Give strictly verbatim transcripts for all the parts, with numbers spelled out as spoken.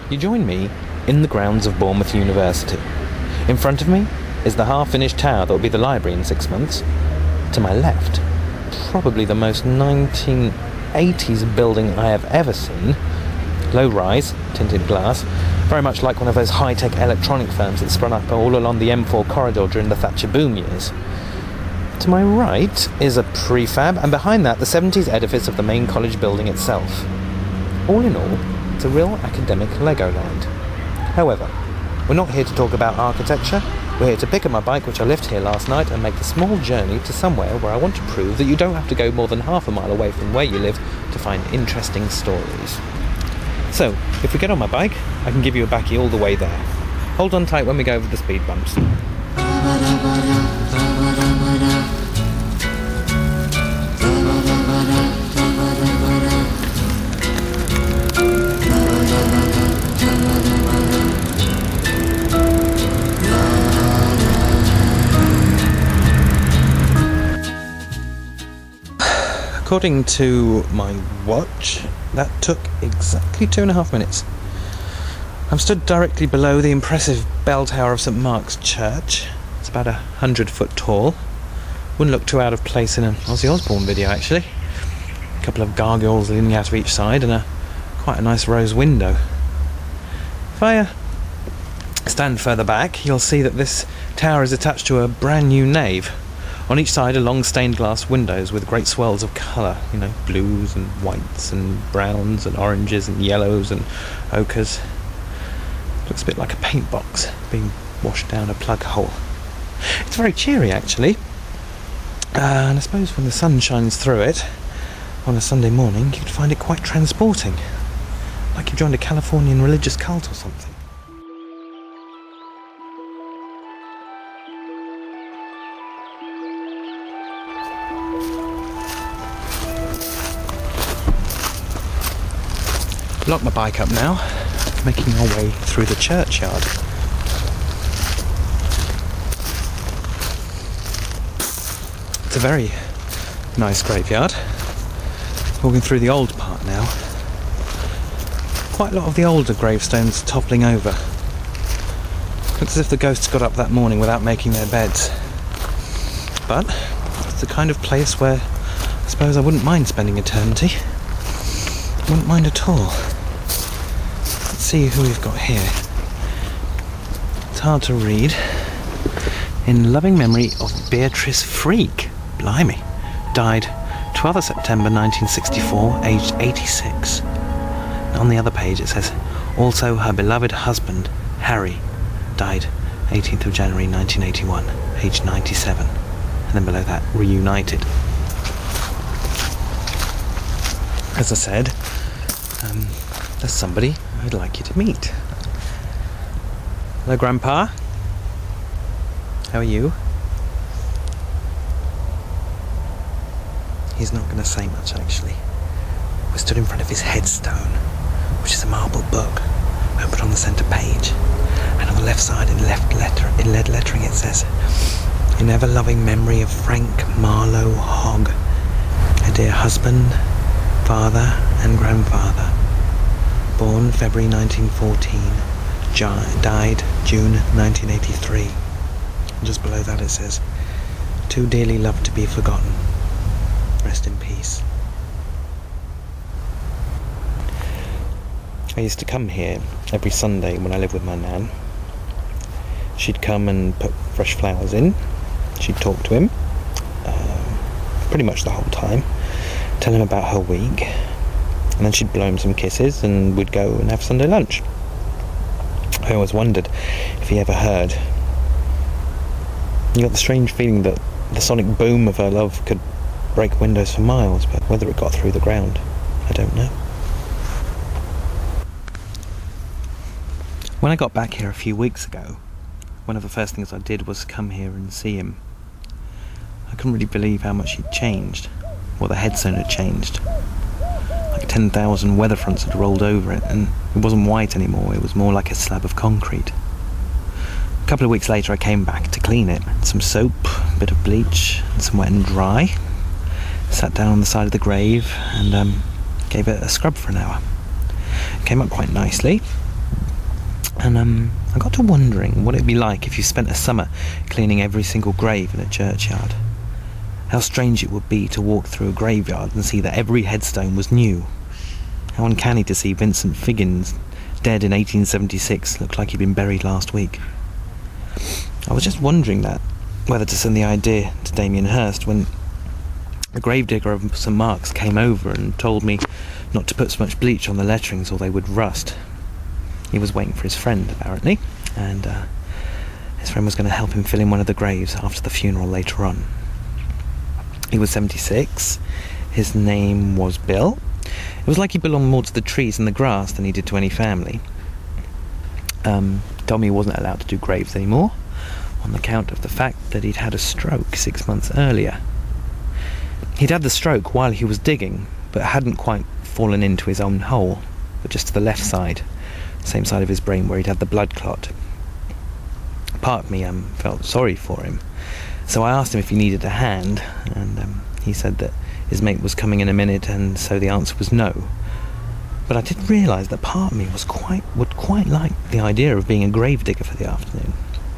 You join me in the grounds of Bournemouth University. In front of me is the half-finished tower that will be the library in six months. To my left, probably the most nineteen eighties building I have ever seen. Low-rise, tinted glass, very much like one of those high-tech electronic firms that sprung up all along the M four corridor during the Thatcher boom years. To my right is a prefab, and behind that the seventies edifice of the main college building itself. All in all, it's a real academic Legoland. However, we're not here to talk about architecture. We're here to pick up my bike, which I left here last night, and make the small journey to somewhere where I want to prove that you don't have to go more than half a mile away from where you live to find interesting stories. So, if we get on my bike, I can give you a backie all the way there. Hold on tight when we go over the speed bumps. According to my watch, that took exactly two and a half minutes. I'm stood directly below the impressive bell tower of St Mark's Church. It's about a hundred foot tall. Wouldn't look too out of place in an Ozzy Osbourne video, actually. A couple of gargoyles leaning out of each side and a quite a nice rose window. If I uh, stand further back, you'll see that this tower is attached to a brand new nave. On each side are long stained glass windows with great swirls of colour, you know, blues and whites and browns and oranges and yellows and ochres. Looks a bit like a paint box being washed down a plug hole. It's very cheery, actually. Uh, and I suppose when the sun shines through it on a Sunday morning, you could find it quite transporting. Like you've joined a Californian religious cult or something. Lock my bike up now, making our way through the churchyard. It's a very nice graveyard. Walking through the old part now. Quite a lot of the older gravestones toppling over. Looks as if the ghosts got up that morning without making their beds. But it's the kind of place where I suppose I wouldn't mind spending eternity. Wouldn't mind at all. Let's see who we've got here. It's hard to read. In loving memory of Beatrice Freak. Blimey. Died twelfth of September nineteen sixty-four, aged eighty-six. On the other page it says, also her beloved husband, Harry, died eighteenth of January nineteen eighty-one, aged ninety-seven. And then below that, reunited. As I said, um, there's somebody I'd like you to meet. Hello, Grandpa. How are you? He's not going to say much, actually. We're stood in front of his headstone, which is a marble book, open on the centre page. And on the left side, in left letter, in lead lettering, it says, "In ever-loving memory of Frank Marlowe Hogg, her dear husband, father and grandfather, born February nineteen fourteen, died June nineteen eighty-three. And just below that it says, "Too dearly loved to be forgotten. Rest in peace." I used to come here every Sunday when I lived with my nan. She'd come and put fresh flowers in. She'd talk to him, uh, pretty much the whole time, tell him about her week, and then she'd blow him some kisses and we'd go and have Sunday lunch. I always wondered if he ever heard. You got the strange feeling that the sonic boom of her love could break windows for miles, but whether it got through the ground, I don't know. When I got back here a few weeks ago, one of the first things I did was come here and see him. I couldn't really believe how much he'd changed, or the headstone had changed. Like ten thousand weather fronts had rolled over it, and it wasn't white anymore, it was more like a slab of concrete. A couple of weeks later I came back to clean it. Some soap, a bit of bleach, and some wet and dry. Sat down on the side of the grave and um, gave it a scrub for an hour. It came up quite nicely. And um, I got to wondering what it'd be like if you spent a summer cleaning every single grave in a churchyard. How strange it would be to walk through a graveyard and see that every headstone was new. How uncanny to see Vincent Figgins, dead in eighteen seventy-six, look like he'd been buried last week. I was just wondering that, whether to send the idea to Damien Hirst when the gravedigger of Saint Mark's came over and told me not to put so much bleach on the letterings or they would rust. He was waiting for his friend, apparently, and uh, his friend was going to help him fill in one of the graves after the funeral later on. He was seventy-six. His name was Bill. It was like he belonged more to the trees and the grass than he did to any family. Um, told me he wasn't allowed to do graves anymore on account of the fact that he'd had a stroke six months earlier. He'd had the stroke while he was digging, but hadn't quite fallen into his own hole, but just to the left side, same side of his brain where he'd had the blood clot. Part of me um, felt sorry for him, so I asked him if he needed a hand, and um, he said that his mate was coming in a minute, and so the answer was no. But I did realise that part of me was quite would quite like the idea of being a gravedigger for the afternoon.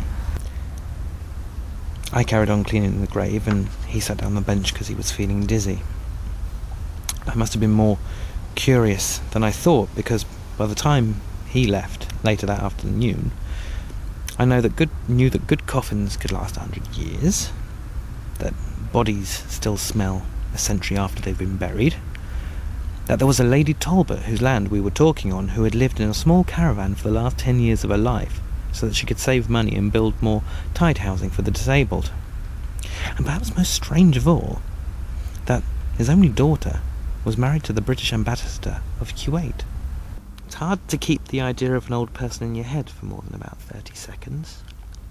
I carried on cleaning the grave, and he sat down on the bench because he was feeling dizzy. I must have been more curious than I thought, because by the time he left later that afternoon, I know that good knew that good coffins could last a hundred years, that bodies still smell a century after they've been buried, that there was a Lady Talbot whose land we were talking on who had lived in a small caravan for the last ten years of her life so that she could save money and build more tide housing for the disabled. And perhaps most strange of all, that his only daughter was married to the British ambassador of Kuwait. It's hard to keep the idea of an old person in your head for more than about thirty seconds.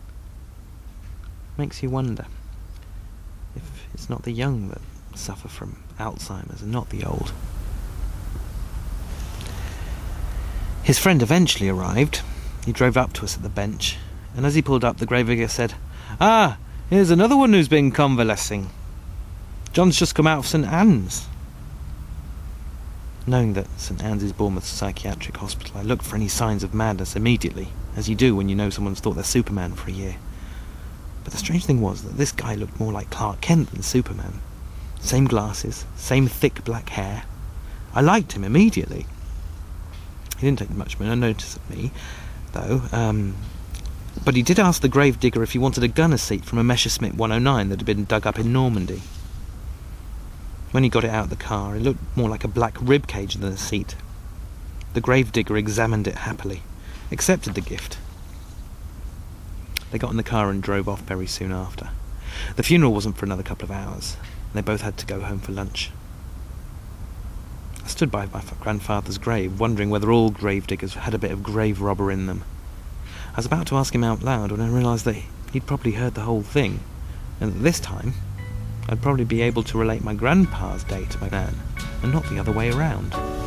Makes you wonder if it's not the young that suffer from Alzheimer's and not the old. His friend eventually arrived. He drove up to us at the bench, and as he pulled up, the gravedigger said, "Ah, here's another one who's been convalescing. John's just come out of St Anne's." Knowing that St Anne's is Bournemouth's psychiatric hospital, I looked for any signs of madness immediately, as you do when you know someone's thought they're Superman for a year. But the strange thing was that this guy looked more like Clark Kent than Superman. Same glasses, same thick black hair. I liked him immediately. He didn't take much notice of me, though, um, but he did ask the gravedigger if he wanted a gunner's seat from a Messerschmitt one oh nine that had been dug up in Normandy. When he got it out of the car, it looked more like a black rib cage than a seat. The gravedigger examined it happily, accepted the gift. They got in the car and drove off very soon after. The funeral wasn't for another couple of hours, and they both had to go home for lunch. I stood by my grandfather's grave, wondering whether all gravediggers had a bit of grave robber in them. I was about to ask him out loud when I realised that he'd probably heard the whole thing, and that this time I'd probably be able to relate my grandpa's day to my nan, and not the other way around.